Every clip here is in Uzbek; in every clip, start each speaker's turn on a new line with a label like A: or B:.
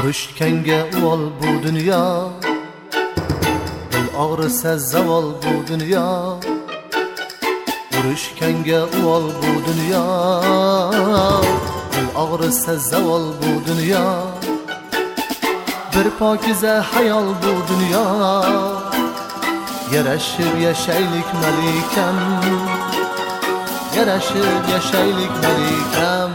A: urushganga uvol bu dunyo, dil og'risa zavol bu dunyo. Urushganga uvol bu dunyo, dil og'risa zavol bu dunyo. Bir pokiza hayol bu dunyo, yarashib yashaylik malikam, yarashib yashaylik malikam.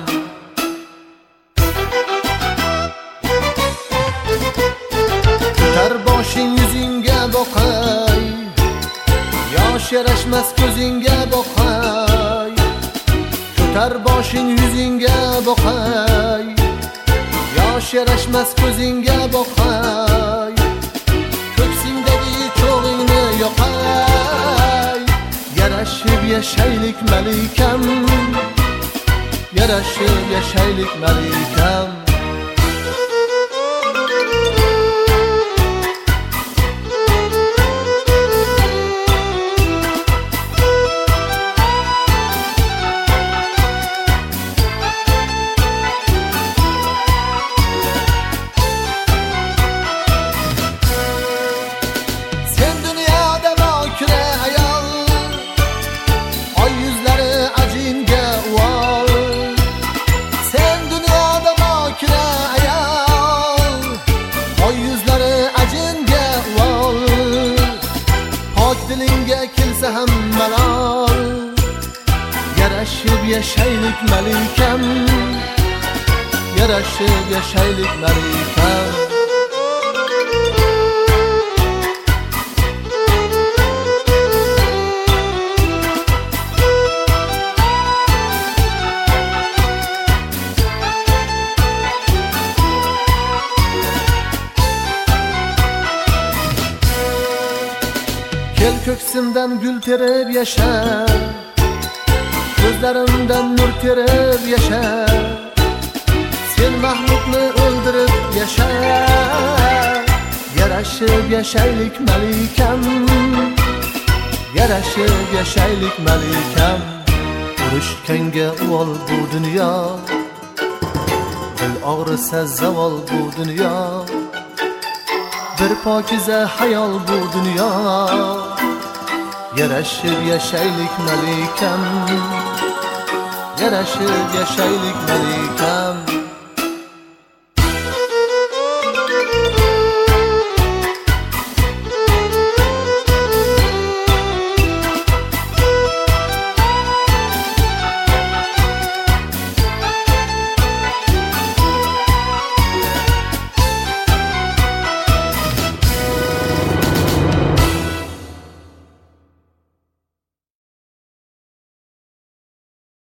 A: Tutar boshing yuzingga boqay, yosh yarashmas ko'zingga boqay. Tutar boshing yuzingga boqay, yosh yarashmas ko'zingga boqay. Ko'ksingdagi cho'g'ingni yoqay, yarashib yashaylik malikam, yarashib yashaylik malikam. Dilingga kelsa ham malol, yarashib yashaylik malikam, yarashib yashaylik malikam. Kel ko'ksimdan gul terib yasha, ko'zlarimdan nur terib yasha. Sen mahmudni o'ldirib yasha, yarashib yashaylik malikam, yarashib yashaylik malikam. Urushganga uvol bu dunyo, dil og'risa zavol bu dunyo. Bir pokiza hayol bu dunyo, yarashib yashaylik malikam, yarashib yashaylik malikam.